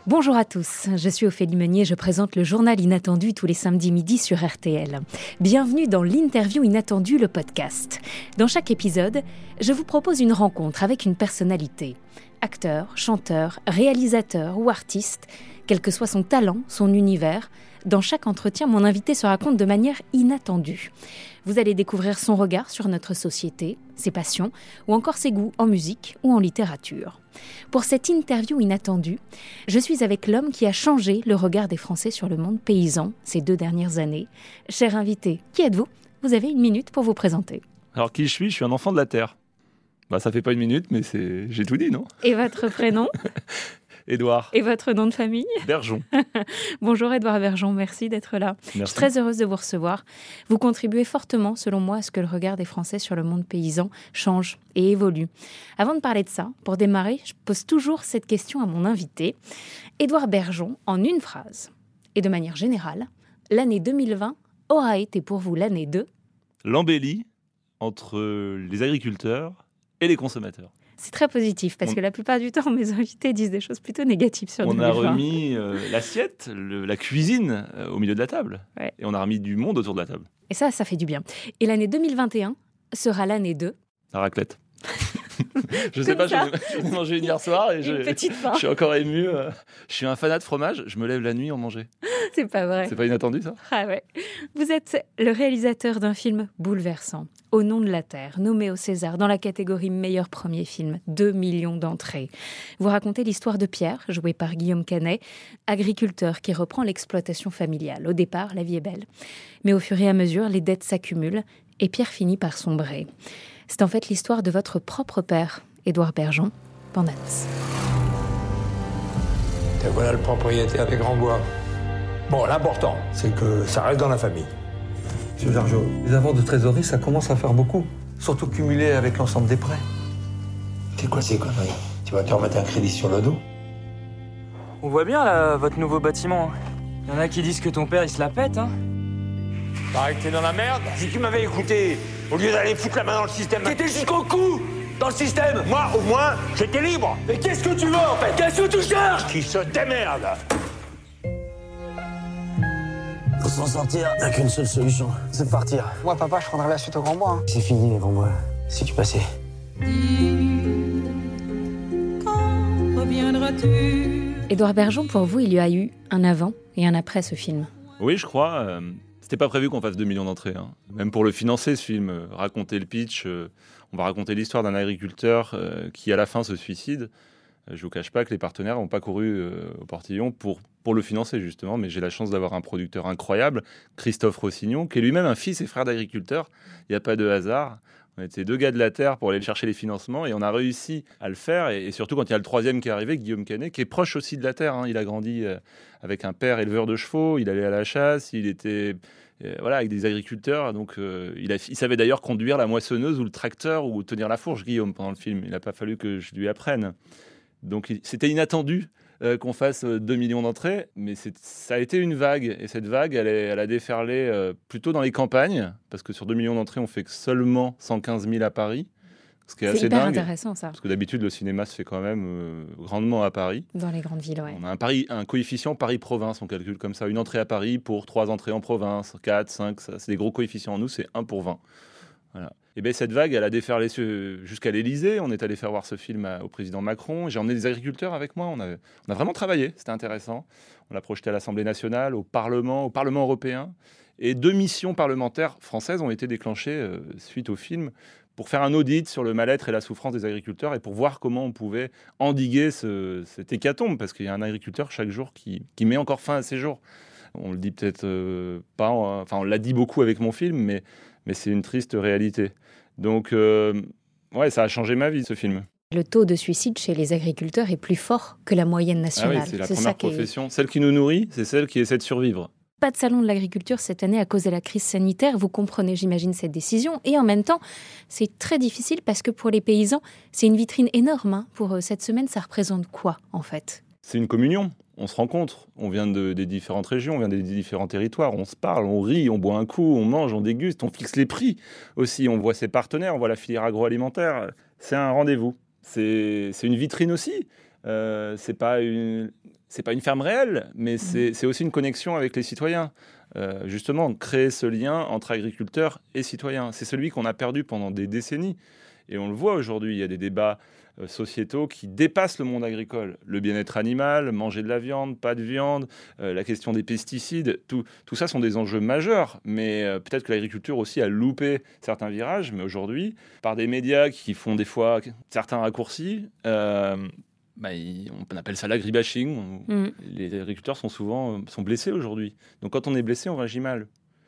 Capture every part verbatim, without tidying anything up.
Bonjour à tous, je suis Ophélie Meunier, je présente le journal Inattendu tous les samedis midi sur R T L. Bienvenue dans l'Interview Inattendue, le podcast. Dans chaque épisode, je vous propose une rencontre avec une personnalité. Acteur, chanteur, réalisateur ou artiste, quel que soit son talent, son univers, dans chaque entretien, mon invité se raconte de manière inattendue. Vous allez découvrir son regard sur notre société, ses passions ou encore ses goûts en musique ou en littérature. Pour cette interview inattendue, je suis avec l'homme qui a changé le regard des Français sur le monde paysan ces deux dernières années. Cher invité, qui êtes-vous ? Vous avez une minute pour vous présenter. Alors qui je suis ? Je suis un enfant de la terre. Bah ça fait pas une minute, mais c'est... j'ai tout dit, non ? Et votre prénom ? Édouard. Et votre nom de famille ? Bergeon. Bonjour Édouard Bergeon, merci d'être là. Merci. Je suis très heureuse de vous recevoir. Vous contribuez fortement, selon moi, à ce que le regard des Français sur le monde paysan change et évolue. Avant de parler de ça, pour démarrer, je pose toujours cette question à mon invité. Édouard Bergeon, en une phrase, et de manière générale, l'année deux mille vingt aura été pour vous l'année de... l'embellie entre les agriculteurs et les consommateurs. C'est très positif, parce on... que la plupart du temps, mes invités disent des choses plutôt négatives sur on deux mille vingt. On a remis euh, l'assiette, le, la cuisine euh, au milieu de la table. Ouais. Et on a remis du monde autour de la table. Et ça, ça fait du bien. Et l'année deux mille vingt et un sera l'année de... la raclette. Je sais pas, je l'ai mangé une hier soir et je, je suis encore ému. Je suis un fanat de fromage, je me lève la nuit en manger. C'est pas vrai. C'est pas inattendu, ça ? Ah ouais. Vous êtes le réalisateur d'un film bouleversant, Au nom de la terre, nommé au César dans la catégorie meilleur premier film, deux millions d'entrées. Vous racontez l'histoire de Pierre, joué par Guillaume Canet, agriculteur qui reprend l'exploitation familiale. Au départ, la vie est belle. Mais au fur et à mesure, les dettes s'accumulent et Pierre finit par sombrer. C'est en fait l'histoire de votre propre père, Édouard Bergeon, Pandanus. Et voilà le propriétaire des Grands Bois. Bon, l'important, c'est que ça reste dans la famille. Monsieur Jargeau, les avoirs de trésorerie, ça commence à faire beaucoup. Surtout cumulé avec l'ensemble des prêts. C'est quoi ces conneries ? Tu vas te remettre un crédit sur le dos ? On voit bien, là, votre nouveau bâtiment. Il y en a qui disent que ton père, il se la pète, hein. Pareil que t'es dans la merde. Si tu m'avais écouté, au lieu d'aller foutre la main dans le système... T'étais jusqu'au cou dans le système. Moi, au moins, j'étais libre. Mais qu'est-ce que tu veux, en fait ? Qu'est-ce que tu cherches ? Qui se démerde. Pour s'en sortir, il n'y a qu'une seule solution, c'est de partir. Moi, papa, je prendrai la suite aux Grands Bois. Hein. C'est fini, les Grands Bois. Si tu passais. Quand reviendras-tu ? Édouard Bergeon, pour vous, il y a eu un avant et un après ce film. Oui, je crois. Euh, c'était pas prévu qu'on fasse deux millions d'entrées. Hein. Même pour le financer, ce film, euh, raconter le pitch, euh, on va raconter l'histoire d'un agriculteur euh, qui, à la fin, se suicide. Euh, je ne vous cache pas que les partenaires n'ont pas couru euh, au portillon pour, pour le financer, justement. Mais j'ai la chance d'avoir un producteur incroyable, Christophe Rossignon, qui est lui-même un fils et frère d'agriculteur. Il n'y a pas de hasard. On était deux gars de la terre pour aller chercher les financements et on a réussi à le faire. Et, et surtout quand il y a le troisième qui est arrivé, Guillaume Canet, qui est proche aussi de la terre. Hein. Il a grandi euh, avec un père éleveur de chevaux, il allait à la chasse, il était euh, voilà, avec des agriculteurs. Donc euh, il, a, il savait d'ailleurs conduire la moissonneuse ou le tracteur ou tenir la fourche, Guillaume, pendant le film. Il n'a pas fallu que je lui apprenne. Donc c'était inattendu euh, qu'on fasse euh, deux millions d'entrées, mais c'est, ça a été une vague. Et cette vague, elle, est, elle a déferlé euh, plutôt dans les campagnes, parce que sur deux millions d'entrées, on fait que seulement cent quinze mille à Paris, ce qui est c'est assez hyper dingue. Intéressant, ça. Parce que d'habitude, le cinéma se fait quand même euh, grandement à Paris. Dans les grandes villes, ouais. On a un, Paris, un coefficient Paris-Province, on calcule comme ça. Une entrée à Paris pour trois entrées en province, quatre, cinq, ça, c'est des gros coefficients. Nous, c'est un pour vingt. Voilà. Et bien cette vague, elle a déferlé jusqu'à l'Élysée. On est allé faire voir ce film à, au président Macron. J'ai emmené des agriculteurs avec moi. On a, on a vraiment travaillé, c'était intéressant. On l'a projeté à l'Assemblée nationale, au Parlement, au Parlement européen. Et deux missions parlementaires françaises ont été déclenchées euh, suite au film pour faire un audit sur le mal-être et la souffrance des agriculteurs et pour voir comment on pouvait endiguer ce, cette hécatombe. Parce qu'il y a un agriculteur chaque jour qui, qui met encore fin à ses jours. On le dit peut-être euh, pas, enfin on l'a dit beaucoup avec mon film, mais... mais c'est une triste réalité. Donc, euh, ouais, ça a changé ma vie, ce film. Le taux de suicide chez les agriculteurs est plus fort que la moyenne nationale. Ah oui, c'est la c'est première profession. Est... Celle qui nous nourrit, c'est celle qui essaie de survivre. Pas de salon de l'agriculture cette année à cause de la crise sanitaire. Vous comprenez, j'imagine, cette décision. Et en même temps, c'est très difficile parce que pour les paysans, c'est une vitrine énorme. Hein. Pour eux, cette semaine, ça représente quoi, en fait ? C'est une communion. On se rencontre, on vient de, des différentes régions, on vient des différents territoires, on se parle, on rit, on boit un coup, on mange, on déguste, on fixe les prix aussi, on voit ses partenaires, on voit la filière agroalimentaire. C'est un rendez-vous, c'est, c'est une vitrine aussi. Euh, c'est pas une... c'est pas une ferme réelle, mais c'est, c'est aussi une connexion avec les citoyens. Euh, justement, créer ce lien entre agriculteurs et citoyens. C'est celui qu'on a perdu pendant des décennies. Et on le voit aujourd'hui, il y a des débats euh, sociétaux qui dépassent le monde agricole. Le bien-être animal, manger de la viande, pas de viande, euh, la question des pesticides, tout, tout ça sont des enjeux majeurs. Mais euh, peut-être que l'agriculture aussi a loupé certains virages. Mais aujourd'hui, par des médias qui font des fois certains raccourcis, euh, bah, il, on appelle ça l'agribashing. Mmh. Les agriculteurs sont souvent euh, sont blessés aujourd'hui. Donc quand on est blessé, on réagit mal.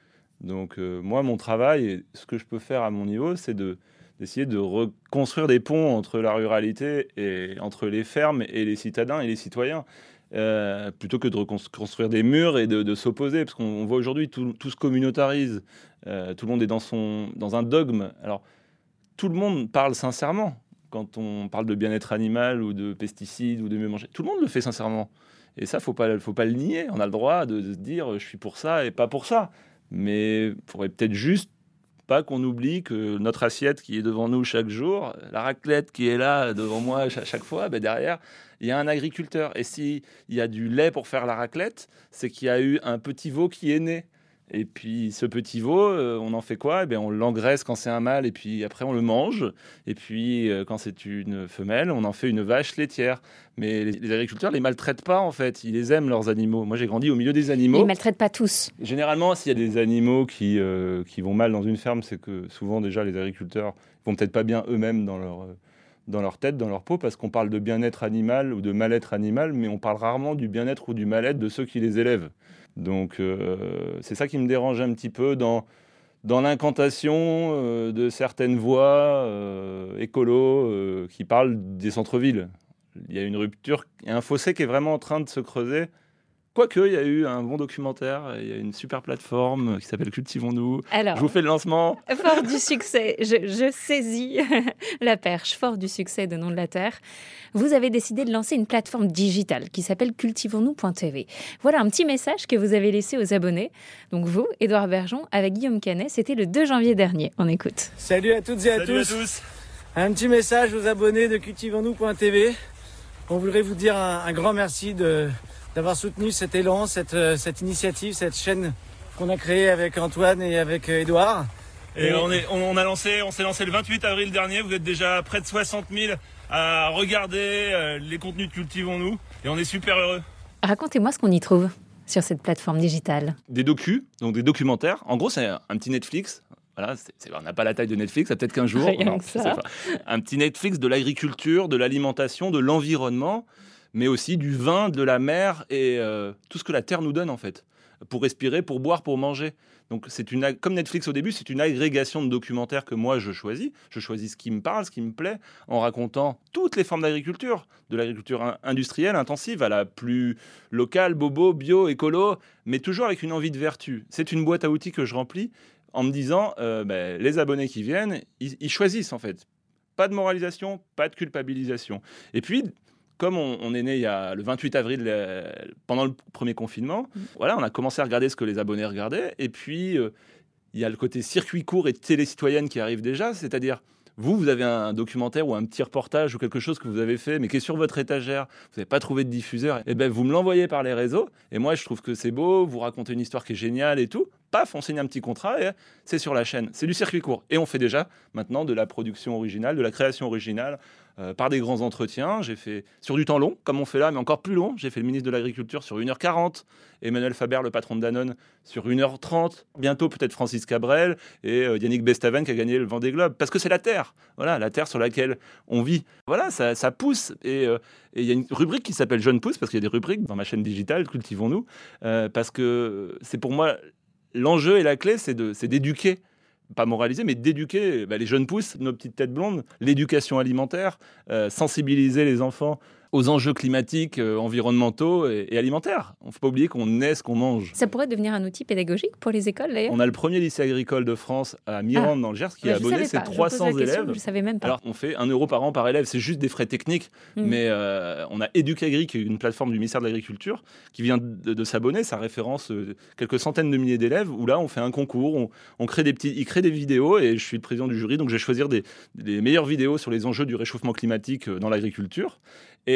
Donc euh, moi, mon travail, et ce que je peux faire à mon niveau, c'est de d'essayer de reconstruire des ponts entre la ruralité et entre les fermes et les citadins et les citoyens, euh, plutôt que de reconstruire des murs et de, de s'opposer, parce qu'on voit aujourd'hui tout, tout se communautarise, euh, tout le monde est dans, son, dans un dogme. Alors, tout le monde parle sincèrement quand on parle de bien-être animal ou de pesticides ou de mieux manger. Tout le monde le fait sincèrement. Et ça, il faut pas, faut pas le nier. On a le droit de, de se dire « je suis pour ça et pas pour ça ». Mais il faudrait peut-être juste pas qu'on oublie que notre assiette qui est devant nous chaque jour, la raclette qui est là devant moi à chaque fois, ben derrière, il y a un agriculteur. Et s'il y a du lait pour faire la raclette, c'est qu'il y a eu un petit veau qui est né. Et puis ce petit veau, euh, on en fait quoi ? Eh bien, on l'engraisse quand c'est un mâle et puis après on le mange. Et puis euh, quand c'est une femelle, on en fait une vache laitière. Mais les, les agriculteurs ne les maltraitent pas en fait, ils les aiment leurs animaux. Moi j'ai grandi au milieu des animaux. Ils ne maltraitent pas tous. Généralement, s'il y a des animaux qui, euh, qui vont mal dans une ferme, c'est que souvent déjà les agriculteurs vont peut-être pas bien eux-mêmes dans leur, euh, dans leur tête, dans leur peau, parce qu'on parle de bien-être animal ou de mal-être animal, mais on parle rarement du bien-être ou du mal-être de ceux qui les élèvent. Donc euh, c'est ça qui me dérange un petit peu dans, dans l'incantation euh, de certaines voix euh, écolos euh, qui parlent des centres-villes. Il y a une rupture, il y a un fossé qui est vraiment en train de se creuser. Quoique, il y a eu un bon documentaire, il y a une super plateforme qui s'appelle Cultivons-nous. Alors, je vous fais le lancement. Fort du succès, je, je saisis la perche, fort du succès de Nom de la Terre. Vous avez décidé de lancer une plateforme digitale qui s'appelle cultivons-nous point t v. Voilà un petit message que vous avez laissé aux abonnés. Donc vous, Édouard Bergeon, avec Guillaume Canet, c'était le deux janvier dernier. On écoute. Salut à toutes et à, Salut tous. à tous. Un petit message aux abonnés de cultivons-nous point t v. On voudrait vous dire un, un grand merci de... d'avoir soutenu cet élan, cette, cette initiative, cette chaîne qu'on a créée avec Antoine et avec Édouard. Et, et on, est, on, a lancé, on s'est lancé le vingt-huit avril dernier. Vous êtes déjà près de soixante mille à regarder euh, les contenus de Cultivons-nous. Et on est super heureux. Racontez-moi ce qu'on y trouve sur cette plateforme digitale. Des docus, donc des documentaires. En gros, c'est un petit Netflix. Voilà, c'est, c'est, on n'a pas la taille de Netflix, ça peut-être qu'un jour. Rien non, que ça. Un petit Netflix de l'agriculture, de l'alimentation, de l'environnement, mais aussi du vin, de la mer et euh, tout ce que la terre nous donne en fait, pour respirer, pour boire, pour manger. Donc c'est une, comme Netflix au début, c'est une agrégation de documentaires que moi je choisis. Je choisis ce qui me parle, ce qui me plaît, en racontant toutes les formes d'agriculture, de l'agriculture industrielle, intensive, à la plus locale, bobo, bio, écolo, mais toujours avec une envie de vertu. C'est une boîte à outils que je remplis en me disant, euh, ben, les abonnés qui viennent, ils, ils choisissent en fait. Pas de moralisation, pas de culpabilisation. Et puis, comme on, on est né il y a le vingt-huit avril, euh, pendant le premier confinement, mmh. voilà, on a commencé à regarder ce que les abonnés regardaient. Et puis, euh, il y a le côté circuit court et télé-citoyenne qui arrive déjà. C'est-à-dire, vous, vous avez un documentaire ou un petit reportage ou quelque chose que vous avez fait, mais qui est sur votre étagère, vous n'avez pas trouvé de diffuseur, et ben vous me l'envoyez par les réseaux. Et moi, je trouve que c'est beau, vous racontez une histoire qui est géniale et tout. Paf, on signe un petit contrat et c'est sur la chaîne. C'est du circuit court. Et on fait déjà maintenant de la production originale, de la création originale, euh, par des grands entretiens. J'ai fait sur du temps long, comme on fait là, mais encore plus long. J'ai fait le ministre de l'Agriculture sur une heure quarante, Emmanuel Faber, le patron de Danone, sur une heure trente. Bientôt, peut-être Francis Cabrel et euh, Yannick Bestaven qui a gagné le Vendée Globe. Parce que c'est la terre. Voilà, la terre sur laquelle on vit. Voilà, ça, ça pousse. Et euh, il y a une rubrique qui s'appelle Jeune Pousse, parce qu'il y a des rubriques dans ma chaîne digitale, Cultivons-nous, euh, parce que c'est pour moi... L'enjeu et la clé, c'est, de, c'est d'éduquer, pas moraliser, mais d'éduquer bah, les jeunes pousses, nos petites têtes blondes, l'éducation alimentaire, euh, sensibiliser les enfants aux enjeux climatiques, euh, environnementaux et, et alimentaires. On ne faut pas oublier qu'on est ce qu'on mange. Ça pourrait devenir un outil pédagogique pour les écoles, d'ailleurs. On a le premier lycée agricole de France à Mirande, ah, dans le Gers, qui bah, a abonné ses trois cents élèves. Question, je ne savais même pas. Alors, on fait un euro par an par élève. C'est juste des frais techniques. Mmh. Mais euh, on a Éducagri, qui est une plateforme du ministère de l'Agriculture, qui vient de, de s'abonner. Ça référence euh, quelques centaines de milliers d'élèves, où là, on fait un concours. On, on crée des petits, ils créent des vidéos, et je suis le président du jury, donc je vais choisir des, des meilleures vidéos sur les enjeux du réchauffement climatique dans l'agriculture. Et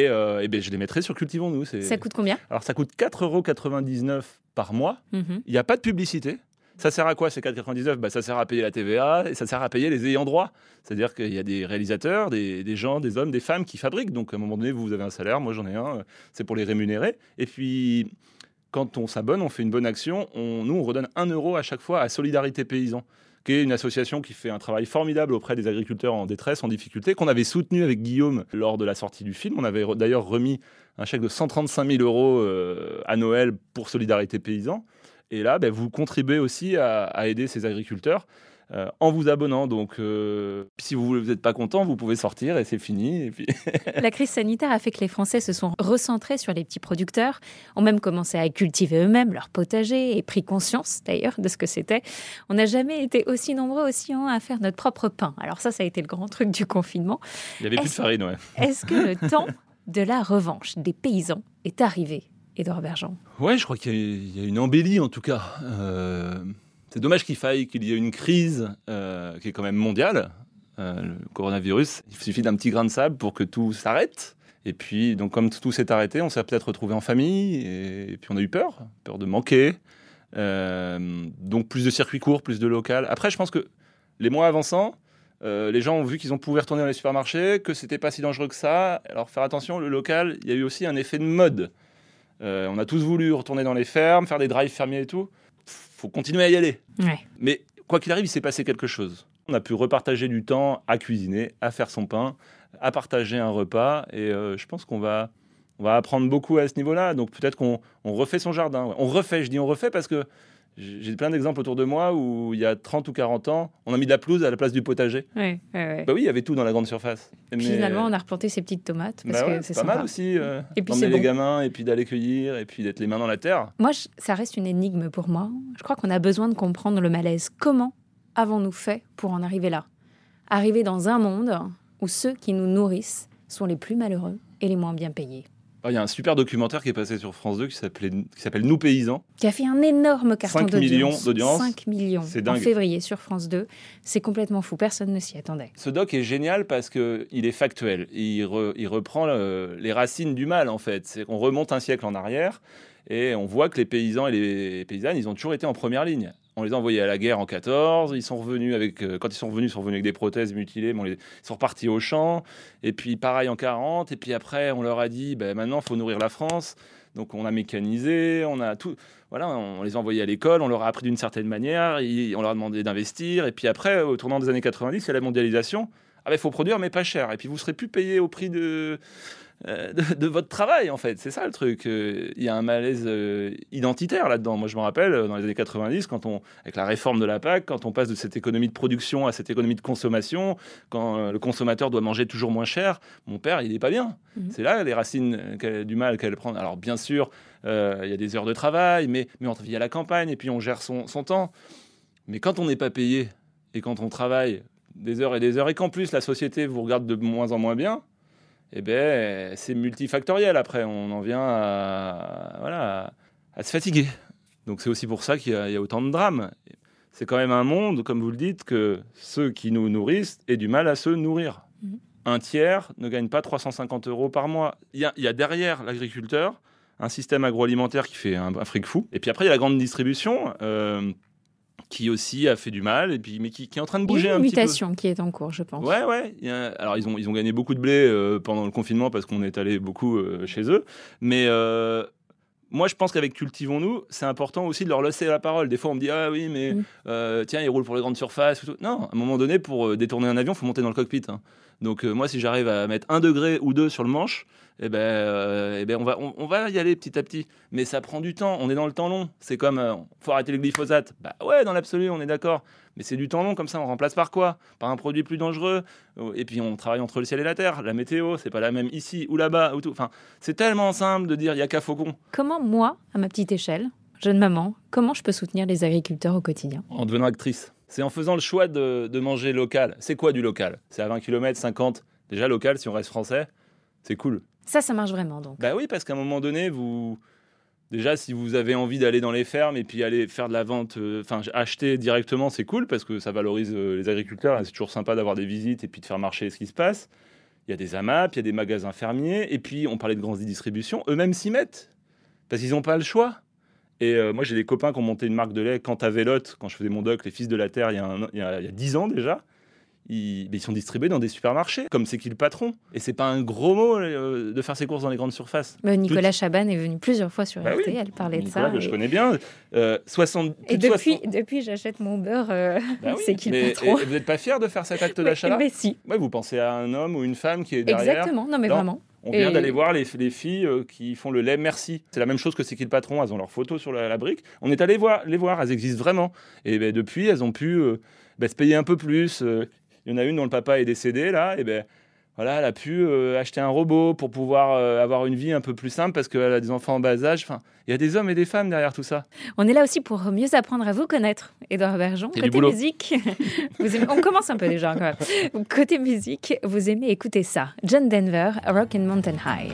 Et, euh, et ben, je les mettrai sur Cultivons-nous. C'est... Ça coûte combien ? Alors, ça coûte quatre euros quatre-vingt-dix-neuf par mois. Il mm-hmm. n'y a pas de publicité. Ça sert à quoi ces quatre euros quatre-vingt-dix-neuf ? bah, Ça sert à payer la T V A et ça sert à payer les ayants droit. C'est-à-dire qu'il y a des réalisateurs, des, des gens, des hommes, des femmes qui fabriquent. Donc, à un moment donné, vous avez un salaire, moi j'en ai un, c'est pour les rémunérer. Et puis, quand on s'abonne, on fait une bonne action. On, nous, on redonne un euro à chaque fois à Solidarité Paysan, qui est une association qui fait un travail formidable auprès des agriculteurs en détresse, en difficulté, qu'on avait soutenu avec Guillaume lors de la sortie du film. On avait re- d'ailleurs remis un chèque de cent trente-cinq mille euros euh, à Noël pour Solidarité Paysan. Et là, ben, vous contribuez aussi à, à aider ces agriculteurs euh, en vous abonnant. Donc, euh, si vous n'êtes pas content, vous pouvez sortir et c'est fini. Et puis... La crise sanitaire a fait que les Français se sont recentrés sur les petits producteurs, ont même commencé à cultiver eux-mêmes leur potager et pris conscience d'ailleurs de ce que c'était. On n'a jamais été aussi nombreux aussi hein, à faire notre propre pain. Alors ça, ça a été le grand truc du confinement. Il n'y avait plus de farine, ouais. Est-ce que le temps de la revanche des paysans est arrivé ? Édouard Bergeon. Ouais, je crois qu'il y a, il y a une embellie en tout cas. Euh, c'est dommage qu'il faille qu'il y ait une crise euh, qui est quand même mondiale, euh, le coronavirus. Il suffit d'un petit grain de sable pour que tout s'arrête. Et puis, donc, comme tout s'est arrêté, on s'est peut-être retrouvé en famille et, et puis on a eu peur, peur de manquer. Euh, donc, plus de circuits courts, plus de local. Après, je pense que les mois avançant, euh, les gens ont vu qu'ils ont pu retourner dans les supermarchés, que c'était pas si dangereux que ça. Alors, faire attention, le local, il y a eu aussi un effet de mode. Euh, on a tous voulu retourner dans les fermes, faire des drives fermiers et tout. Faut continuer à y aller. Ouais. Mais quoi qu'il arrive, il s'est passé quelque chose. On a pu repartager du temps à cuisiner, à faire son pain, à partager un repas. Et euh, je pense qu'on va, on va apprendre beaucoup à ce niveau-là. Donc peut-être qu'on on refait son jardin. Ouais. On refait, je dis on refait parce que j'ai plein d'exemples autour de moi où il y a trente ou quarante ans, on a mis de la pelouse à la place du potager. Ouais, ouais, ouais. Bah oui, il y avait tout dans la grande surface. Puis Mais... finalement, on a replanté ces petites tomates parce bah ouais, que c'est pas sympa. mal aussi. Euh, et puis d'emmener c'est les bon. gamins et puis d'aller cueillir et puis d'être les mains dans la terre. Moi, je, ça reste une énigme pour moi. Je crois qu'on a besoin de comprendre le malaise. Comment avons-nous fait pour en arriver là ? Arriver dans un monde où ceux qui nous nourrissent sont les plus malheureux et les moins bien payés. Il y a un super documentaire qui est passé sur France deux qui, qui s'appelle Nous paysans. Qui a fait un énorme carton cinq d'audience. millions d'audience. cinq millions C'est en dingue. février sur France deux. C'est complètement fou. Personne ne s'y attendait. Ce doc est génial parce qu'il est factuel. Il, re, il reprend le, les racines du mal, en fait. C'est qu'on remonte un siècle en arrière et on voit que les paysans et les paysannes, ils ont toujours été en première ligne. On les a envoyés à la guerre en quatorze, ils sont revenus avec, euh, quand ils sont revenus, ils sont revenus avec des prothèses mutilées, mais on les, ils sont repartis au champ, et puis pareil en quarante, et puis après on leur a dit, ben, maintenant il faut nourrir la France, donc on a mécanisé, on a tout, voilà, on les a envoyés à l'école, on leur a appris d'une certaine manière, et on leur a demandé d'investir, et puis après, au tournant des années quatre-vingt-dix, il y a la mondialisation, ah ben il faut produire mais pas cher, et puis vous serez plus payé au prix de... De, de votre travail en fait, c'est ça le truc. Il y a un malaise euh, identitaire là-dedans. Moi je me rappelle dans les années quatre-vingt-dix, quand on, avec la réforme de la P A C, quand on passe de cette économie de production à cette économie de consommation, quand euh, le consommateur doit manger toujours moins cher, mon père il n'est pas bien. Mmh. C'est là les racines du mal qu'elle prend. Alors bien sûr, euh, il y a des heures de travail, mais, mais on vit à la campagne et puis on gère son, son temps. Mais quand on n'est pas payé et quand on travaille des heures et des heures et qu'en plus la société vous regarde de moins en moins bien, eh ben, c'est multifactoriel après. On en vient à, voilà, à, à se fatiguer. Donc c'est aussi pour ça qu'il y a, il y a autant de drames. C'est quand même un monde, comme vous le dites, que ceux qui nous nourrissent aient du mal à se nourrir. Mmh. Un tiers ne gagne pas trois cent cinquante euros par mois. Il y a, il y a derrière l'agriculteur un système agroalimentaire qui fait un, un fric fou. Et puis après, il y a la grande distribution euh, qui aussi a fait du mal, et puis, mais qui, qui est en train de bouger un petit peu. Il y a une mutation qui est en cours, je pense. Ouais, ouais. Il y a, alors, ils ont, ils ont gagné beaucoup de blé euh, pendant le confinement parce qu'on est allé beaucoup euh, chez eux. Mais euh, moi, je pense qu'avec Cultivons-nous, c'est important aussi de leur laisser la parole. Des fois, on me dit « Ah oui, mais mmh. euh, tiens, ils roulent pour les grandes surfaces. » tout. Non, à un moment donné, pour euh, détourner un avion, il faut monter dans le cockpit. Hein. Donc, euh, moi, si j'arrive à mettre un degré ou deux sur le manche, eh ben, euh, eh ben on, va, on, on va y aller petit à petit. Mais ça prend du temps. On est dans le temps long. C'est comme, euh, faut arrêter le glyphosate. Bah ouais, dans l'absolu, on est d'accord. Mais c'est du temps long, comme ça, on remplace par quoi ? Par un produit plus dangereux. Et puis, on travaille entre le ciel et la terre. La météo, c'est pas la même ici ou là-bas. Ou tout. Enfin, c'est tellement simple de dire, il n'y a qu'à faucon. Comment, moi, à ma petite échelle, jeune maman, comment je peux soutenir les agriculteurs au quotidien ? En devenant actrice. C'est en faisant le choix de, de manger local. C'est quoi du local ? C'est à vingt kilomètres, cinquante. Déjà, local, si on reste français, c'est cool. Ça, ça marche vraiment, donc. Bah oui, parce qu'à un moment donné, vous... Déjà, si vous avez envie d'aller dans les fermes et puis aller faire de la vente, enfin, euh, acheter directement, c'est cool parce que ça valorise euh, les agriculteurs. Et c'est toujours sympa d'avoir des visites et puis de faire marcher ce qui se passe. Il y a des AMAP, il y a des magasins fermiers, et puis on parlait de grandes distributions, eux-mêmes s'y mettent, parce qu'ils n'ont pas le choix. Et euh, moi, j'ai des copains qui ont monté une marque de lait, Cantavelotte, quand je faisais mon doc, les Fils de la Terre, il y a, un, il y a, il y a dix ans déjà. Ils, ils sont distribués dans des supermarchés, comme c'est qui le patron. Et c'est pas un gros mot euh, de faire ses courses dans les grandes surfaces. Bah, Nicolas Tout... Chaban est venu plusieurs fois sur bah R T L oui. parler de Nicolas, ça. que et... je connais bien. Euh, soixante, et depuis, soixante... depuis, j'achète mon beurre, euh, bah oui, c'est qui mais, le patron. Et, et vous n'êtes pas fier de faire cet acte d'achat-là? Mais si. Ouais, vous pensez à un homme ou une femme qui est derrière. Exactement, non mais non, vraiment. On vient et... d'aller voir les, les filles euh, qui font le lait Merci. C'est la même chose que c'est qui le patron. Elles ont leur photo sur la, la brique. On est allé voir, les voir. Elles existent vraiment. Et ben, depuis, elles ont pu euh, ben, se payer un peu plus. Euh, il y en a une dont le papa est décédé là. Et ben voilà, elle a pu euh, acheter un robot pour pouvoir euh, avoir une vie un peu plus simple parce qu'elle a des enfants en bas âge. Enfin, il y a des hommes et des femmes derrière tout ça. On est là aussi pour mieux apprendre à vous connaître. Édouard Bergeon, Et côté musique, vous aimez... on commence un peu déjà quand même. Côté musique, vous aimez écouter ça. John Denver, Rockin' Mountain High.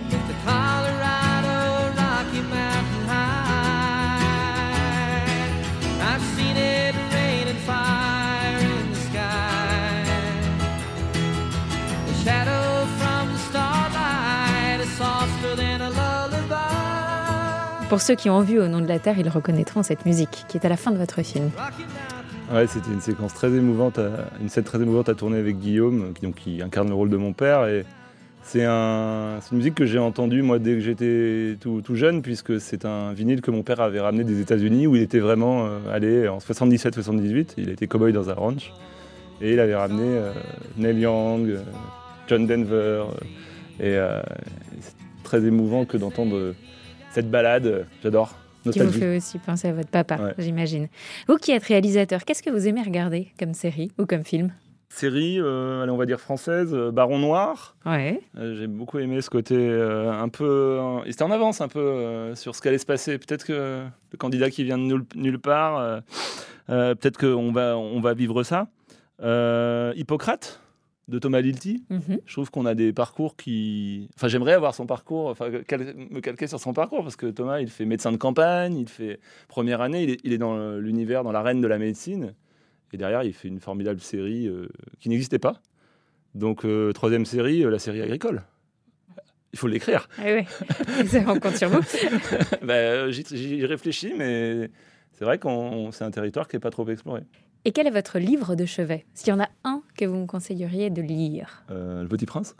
Pour ceux qui ont vu Au nom de la terre, ils reconnaîtront cette musique qui est à la fin de votre film. Ouais, c'était une séquence très émouvante, à, une scène très émouvante à tourner avec Guillaume, qui, donc, qui incarne le rôle de mon père. Et c'est, un, c'est une musique que j'ai entendue moi dès que j'étais tout, tout jeune, puisque c'est un vinyle que mon père avait ramené des États-Unis, où il était vraiment euh, allé en soixante-dix-sept soixante-dix-huit. Il était cow-boy dans un ranch et il avait ramené euh, Neil Young, euh, John Denver. Euh, et euh, c'est très émouvant que d'entendre euh, cette balade. J'adore. Nostalgie. Qui vous fait aussi penser à votre papa, ouais. J'imagine. Vous qui êtes réalisateur, qu'est-ce que vous aimez regarder comme série ou comme film? Série, euh, allez, on va dire française, euh, Baron Noir. Ouais. Euh, j'ai beaucoup aimé ce côté euh, un peu... Euh, il était en avance un peu euh, sur ce qu'allait se passer. Peut-être que le candidat qui vient de nulle, nulle part, euh, euh, peut-être qu'on va, on va vivre ça. Euh, Hippocrate de Thomas Lilti. Mm-hmm. Je trouve qu'on a des parcours qui... Enfin, j'aimerais avoir son parcours, enfin, cal- me calquer sur son parcours, parce que Thomas, il fait médecin de campagne, il fait première année, il est, il est dans l'univers, dans l'arène de la médecine. Et derrière, il fait une formidable série euh, qui n'existait pas. Donc, euh, troisième série, euh, la série agricole. Il faut l'écrire. Ah oui, on compte sur vous. ben, j'y, j'y réfléchis, mais c'est vrai que c'est un territoire qui n'est pas trop exploré. Et quel est votre livre de chevet? S'il y en a un que vous me conseilleriez de lire? euh, Le Petit Prince.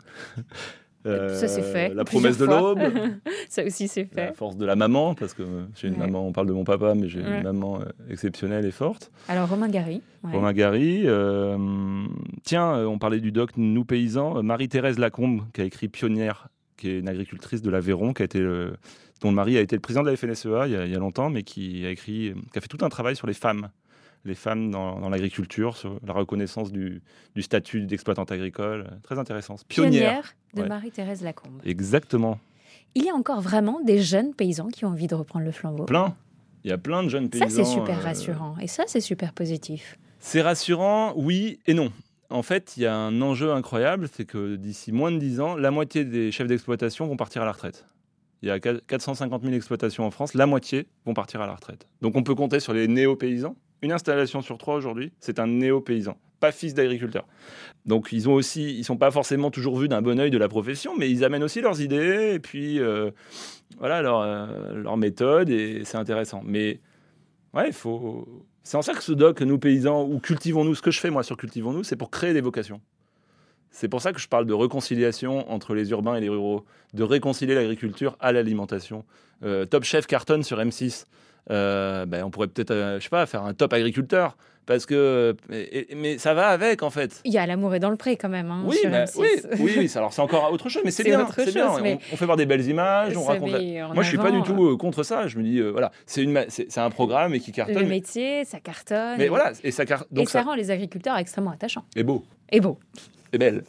Euh, ça, c'est fait. La promesse de l'aube. Ça aussi, c'est fait. La force de la maman, parce que j'ai une ouais. maman, on parle de mon papa, mais j'ai ouais. une maman euh, exceptionnelle et forte. Alors, Romain Gary. Ouais. Romain Gary. Euh, tiens, on parlait du doc Nous Paysans. Marie-Thérèse Lacombe, qui a écrit Pionnière, qui est une agricultrice de l'Aveyron, qui a été, euh, dont le mari a été le président de la F N S E A il y a, il y a longtemps, mais qui a, écrit, qui a fait tout un travail sur les femmes. Les femmes dans, dans l'agriculture, sur la reconnaissance du, du statut d'exploitante agricole. Très intéressant. Pionnière, Pionnière de ouais. Marie-Thérèse Lacombe. Exactement. Il y a encore vraiment des jeunes paysans qui ont envie de reprendre le flambeau. Plein. Il y a plein de jeunes paysans. Ça, c'est super euh... rassurant. Et ça, c'est super positif. C'est rassurant, oui et non. En fait, il y a un enjeu incroyable, c'est que d'ici moins de dix ans, la moitié des chefs d'exploitation vont partir à la retraite. Il y a quatre cent cinquante mille exploitations en France, la moitié vont partir à la retraite. Donc on peut compter sur les néo-paysans. Une installation sur trois aujourd'hui, c'est un néo-paysan, pas fils d'agriculteur. Donc ils ont aussi, ils sont pas forcément toujours vus d'un bon œil de la profession, mais ils amènent aussi leurs idées et puis euh, voilà leur euh, leur méthode et c'est intéressant. Mais ouais, il faut. C'est en ça que ce doc Nous Paysans ou Cultivons-nous, ce que je fais moi sur Cultivons-nous, c'est pour créer des vocations. C'est pour ça que je parle de réconciliation entre les urbains et les ruraux, de réconcilier l'agriculture à l'alimentation. Euh, Top Chef cartonne sur M six. Euh, ben on pourrait peut-être, euh, je sais pas, faire un top agriculteur, parce que, et, et, mais ça va avec en fait. Il y a L'amour est dans le pré quand même. Hein, oui, sur bah, M six. oui, oui, oui, alors c'est encore autre chose, mais c'est, c'est bien, c'est chose, bien. Mais... On, on fait voir des belles images, on raconte. La... Moi, je suis pas du tout euh, contre ça. Je me dis, euh, voilà, c'est une, c'est, c'est un programme et qui cartonne. Le métier, ça cartonne. Mais et... voilà, et ça car... donc et ça, ça rend les agriculteurs extrêmement attachants. Et beau. Et beau. Et belle.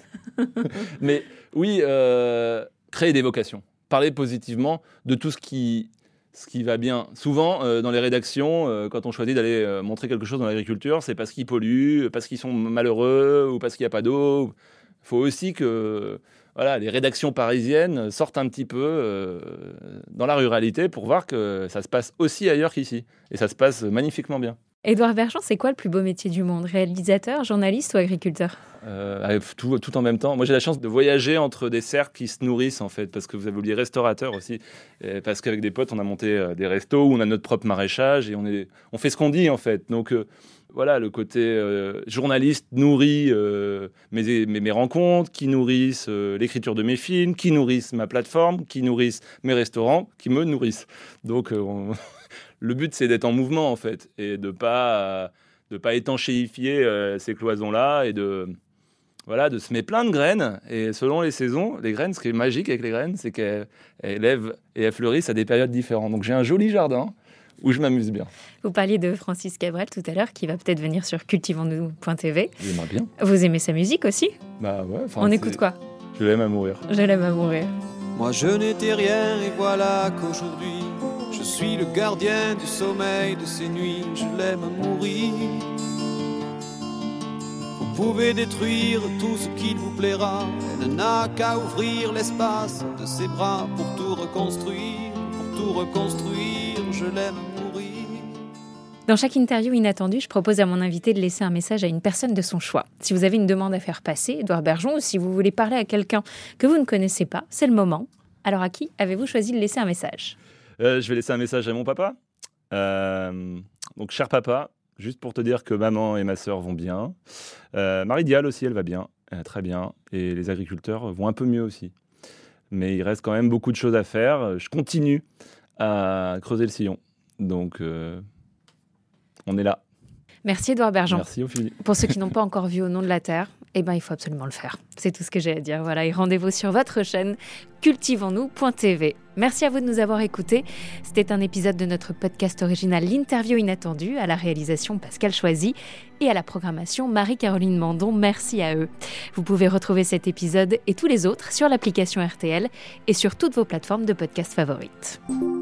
Mais oui, euh, créer des vocations, parler positivement de tout ce qui Ce qui va bien. Souvent, euh, dans les rédactions, euh, quand on choisit d'aller euh, montrer quelque chose dans l'agriculture, c'est parce qu'ils polluent, parce qu'ils sont malheureux ou parce qu'il n'y a pas d'eau. Il faut aussi que voilà, les rédactions parisiennes sortent un petit peu euh, dans la ruralité pour voir que ça se passe aussi ailleurs qu'ici. Et ça se passe magnifiquement bien. Édouard Bergeon, c'est quoi le plus beau métier du monde? Réalisateur, journaliste ou agriculteur? euh, tout, tout en même temps. Moi, j'ai la chance de voyager entre des cercles qui se nourrissent, en fait, parce que vous avez oublié restaurateur aussi. Et parce qu'avec des potes, on a monté euh, des restos où on a notre propre maraîchage et on, est, on fait ce qu'on dit, en fait. Donc, euh, voilà, le côté euh, journaliste nourrit euh, mes, mes, mes rencontres, qui nourrissent euh, l'écriture de mes films, qui nourrissent ma plateforme, qui nourrissent mes restaurants, qui me nourrissent. Donc, euh, on... le but, c'est d'être en mouvement, en fait, et de ne pas, euh, de pas étanchéifier euh, ces cloisons-là et de, voilà, de semer plein de graines. Et selon les saisons, les graines, ce qui est magique avec les graines, c'est qu'elles elles lèvent et elles fleurissent à des périodes différentes. Donc, j'ai un joli jardin où je m'amuse bien. Vous parliez de Francis Cabrel tout à l'heure, qui va peut-être venir sur cultivons nous point t v. J'aimerais bien. Vous aimez sa musique aussi? Bah ouais. On écoute quoi? Je l'aime à mourir. Je l'aime à mourir. Moi je n'étais rien et voilà qu'aujourd'hui je suis le gardien du sommeil de ces nuits. Je l'aime à mourir. Vous pouvez détruire tout ce qu'il vous plaira. Elle n'a qu'à ouvrir l'espace de ses bras pour tout reconstruire, pour tout reconstruire. Je l'aime à mourir. Dans chaque interview inattendue, je propose à mon invité de laisser un message à une personne de son choix. Si vous avez une demande à faire passer, Édouard Bergeon, ou si vous voulez parler à quelqu'un que vous ne connaissez pas, c'est le moment. Alors à qui avez-vous choisi de laisser un message? euh, Je vais laisser un message à mon papa. Euh, donc, cher papa, juste pour te dire que maman et ma sœur vont bien. Euh, Marie Dial aussi, elle va bien, euh, très bien. Et les agriculteurs vont un peu mieux aussi. Mais il reste quand même beaucoup de choses à faire. Je continue à creuser le sillon. Donc, euh, on est là. Merci Édouard Bergeon. Merci Ophélie. Pour ceux qui n'ont pas encore vu Au nom de la terre, eh ben, il faut absolument le faire. C'est tout ce que j'ai à dire. Voilà, et rendez-vous sur votre chaîne cultivons nous point t v. Merci à vous de nous avoir écoutés. C'était un épisode de notre podcast original L'Interview Inattendue, à la réalisation Pascal Choisy et à la programmation Marie-Caroline Mandon. Merci à eux. Vous pouvez retrouver cet épisode et tous les autres sur l'application R T L et sur toutes vos plateformes de podcast favorites.